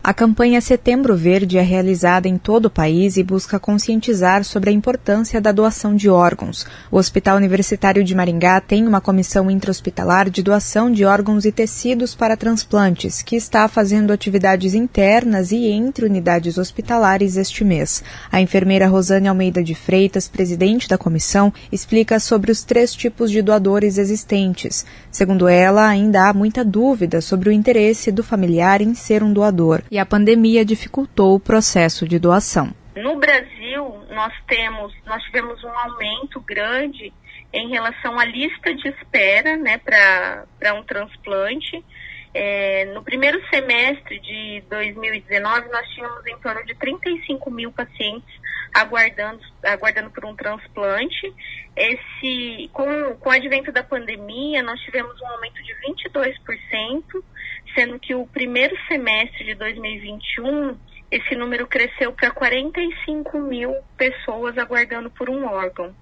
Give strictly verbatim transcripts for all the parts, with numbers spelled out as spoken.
A campanha Setembro Verde é realizada em todo o país e busca conscientizar sobre a importância da doação de órgãos. O Hospital Universitário de Maringá tem uma comissão intra-hospitalar de doação de órgãos e tecidos para transplantes, que está fazendo atividades internas e entre unidades hospitalares este mês. A enfermeira Rosane Almeida de Freitas, presidente da comissão, explica sobre os três tipos de doadores existentes. Segundo ela, ainda há muita dúvida sobre o interesse do familiar em ser um doador. E a pandemia dificultou o processo de doação. No Brasil, nós temos, nós tivemos um aumento grande em relação à lista de espera, né, para um transplante. É, no primeiro semestre de dois mil e dezenove, nós tínhamos em torno de trinta e cinco mil pacientes aguardando, aguardando por um transplante. Esse, com, com o advento da pandemia, nós tivemos um aumento de vinte e dois por cento, sendo que o primeiro semestre de dois mil e vinte e um, esse número cresceu para quarenta e cinco mil pessoas aguardando por um órgão.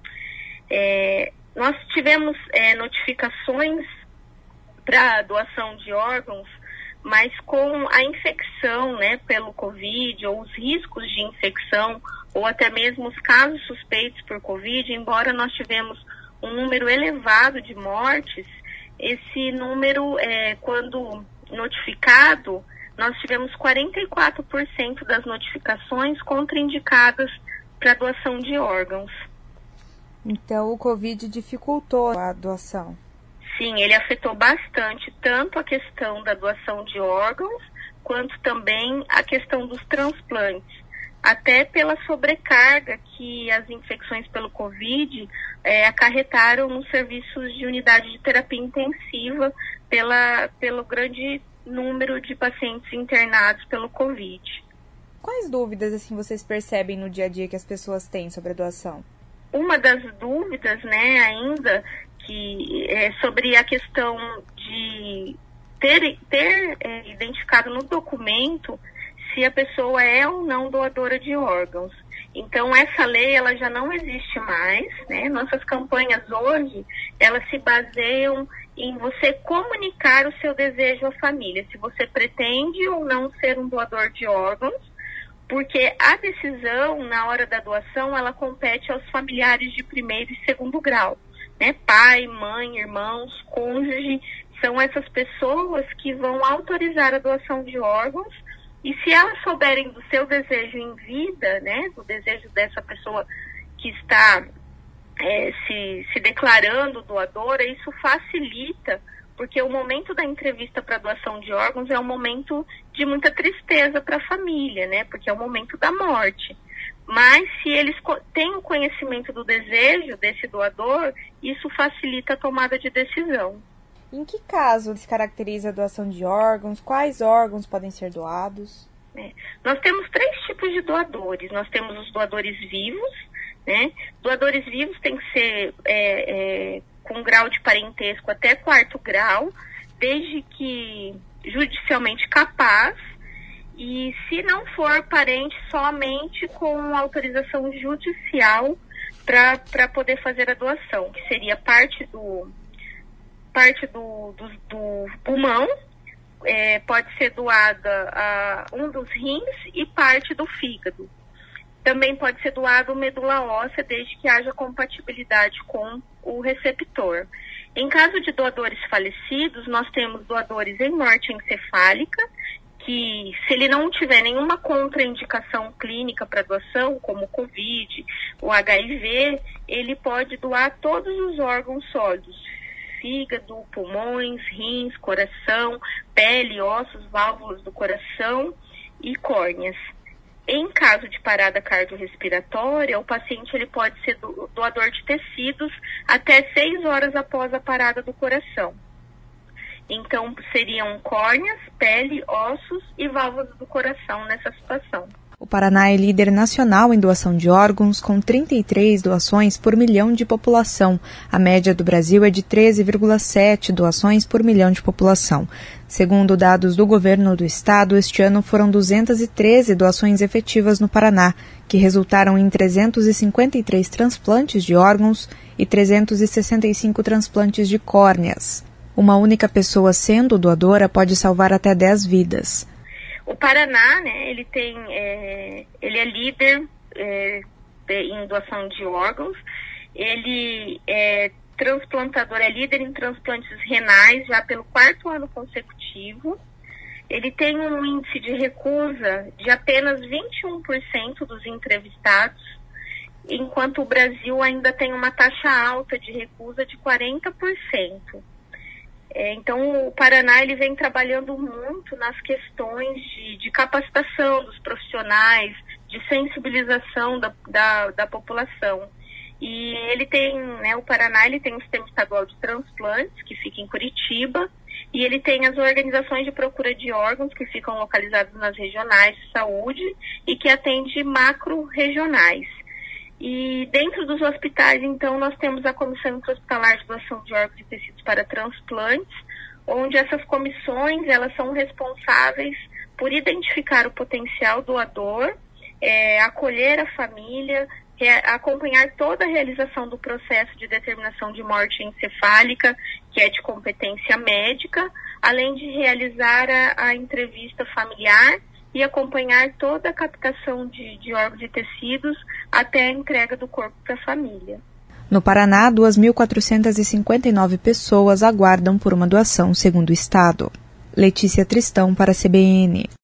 É, nós tivemos é, notificações para doação de órgãos, mas com a infecção, né, pelo Covid, ou os riscos de infecção, ou até mesmo os casos suspeitos por Covid, embora nós tivemos um número elevado de mortes, esse número, é, quando notificado, nós tivemos quarenta e quatro por cento das notificações contraindicadas para doação de órgãos. Então, o Covid dificultou a doação? Sim, ele afetou bastante tanto a questão da doação de órgãos, quanto também a questão dos transplantes. Até pela sobrecarga que as infecções pelo Covid é, acarretaram nos serviços de unidade de terapia intensiva pela, pelo grande número de pacientes internados pelo Covid. Quais dúvidas assim vocês percebem no dia a dia que as pessoas têm sobre a doação? Uma das dúvidas, né, ainda, que é sobre a questão de ter, ter é, identificado no documento se a pessoa é ou não doadora de órgãos. Então, essa lei, ela já não existe mais, né? Nossas campanhas hoje, elas se baseiam em você comunicar o seu desejo à família, se você pretende ou não ser um doador de órgãos, porque a decisão, na hora da doação, ela compete aos familiares de primeiro e segundo grau, né? Pai, mãe, irmãos, cônjuge, são essas pessoas que vão autorizar a doação de órgãos. E se elas souberem do seu desejo em vida, né, do desejo dessa pessoa que está é, se, se declarando doadora, isso facilita, porque o momento da entrevista para doação de órgãos é um momento de muita tristeza para a família, né, porque é o momento da morte. Mas se eles têm o conhecimento do desejo desse doador, isso facilita a tomada de decisão. Em que caso se caracteriza a doação de órgãos? Quais órgãos podem ser doados? É, nós temos três tipos de doadores. Nós temos os doadores vivos, né? Doadores vivos têm que ser é, é, com grau de parentesco até quarto grau, desde que judicialmente capaz, e se não for parente, somente com autorização judicial para poder fazer a doação, que seria parte do... parte do, do, do pulmão, é, pode ser doada a um dos rins e parte do fígado. Também pode ser doado medula óssea, desde que haja compatibilidade com o receptor. Em caso de doadores falecidos, nós temos doadores em morte encefálica, que se ele não tiver nenhuma contraindicação clínica para doação, como o Covid, o H I V, ele pode doar todos os órgãos sólidos, fígado, pulmões, rins, coração, pele, ossos, válvulas do coração e córneas. Em caso de parada cardiorrespiratória, o paciente ele pode ser doador de tecidos até seis horas após a parada do coração. Então, seriam córneas, pele, ossos e válvulas do coração nessa situação. O Paraná é líder nacional em doação de órgãos, com trinta e três doações por milhão de população. A média do Brasil é de treze vírgula sete doações por milhão de população. Segundo dados do governo do estado, este ano foram duzentas e treze doações efetivas no Paraná, que resultaram em trezentos e cinquenta e três transplantes de órgãos e trezentos e sessenta e cinco transplantes de córneas. Uma única pessoa sendo doadora pode salvar até dez vidas. O Paraná, né, ele tem, é, ele é líder é, em doação de órgãos, ele é transplantador, é líder em transplantes renais já pelo quarto ano consecutivo. Ele tem um índice de recusa de apenas vinte e um por cento dos entrevistados, enquanto o Brasil ainda tem uma taxa alta de recusa de quarenta por cento. É, então, o Paraná ele vem trabalhando muito nas questões de, de capacitação dos profissionais, de sensibilização da, da, da população. E ele tem, né, o Paraná ele tem o Sistema Estadual de Transplantes, que fica em Curitiba, e ele tem as organizações de procura de órgãos, que ficam localizadas nas regionais de saúde e que atende macro-regionais. E dentro dos hospitais, então, nós temos a Comissão Intra-Hospitalar de Doação de Órgãos e Tecidos para Transplantes, onde essas comissões, elas são responsáveis por identificar o potencial doador, é, acolher a família, é, acompanhar toda a realização do processo de determinação de morte encefálica, que é de competência médica, além de realizar a, a entrevista familiar e acompanhar toda a captação de, de órgãos e tecidos até a entrega do corpo para a família. No Paraná, duas mil quatrocentas e cinquenta e nove pessoas aguardam por uma doação, segundo o Estado. Letícia Tristão para a C B N.